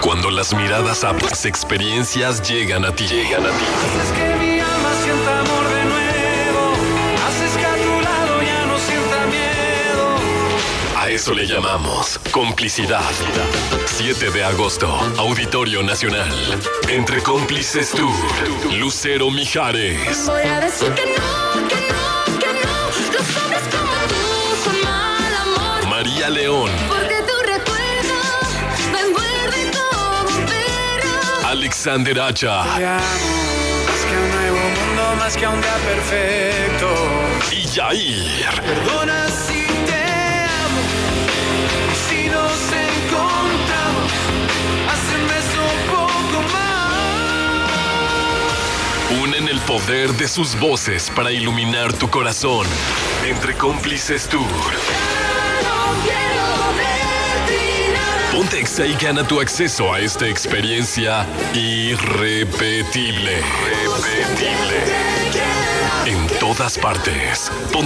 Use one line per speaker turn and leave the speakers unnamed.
Cuando las miradas a las experiencias llegan a ti.
Haces que mi alma sienta amor de nuevo. Haces que a tu lado ya no sienta miedo.
A eso le llamamos complicidad. 7 de agosto, Auditorio Nacional. Entre cómplices tú, Lucero Mijares.
Voy a decir que no, que no, que no. Los hombres como tú son mal amor.
María León.
Porque tu recuerdo me envuelve como un perro.
Alexander Hacha.
Te amo, más que a un nuevo mundo, más que a un día perfecto.
Y Yair.
Perdona si te amo, si nos encontramos, hace un beso poco más.
Unen el poder de sus voces para iluminar tu corazón. Entre cómplices tú.
No quiero verte nada.
Ponte Exa y gana tu acceso a esta experiencia irrepetible. En todas partes.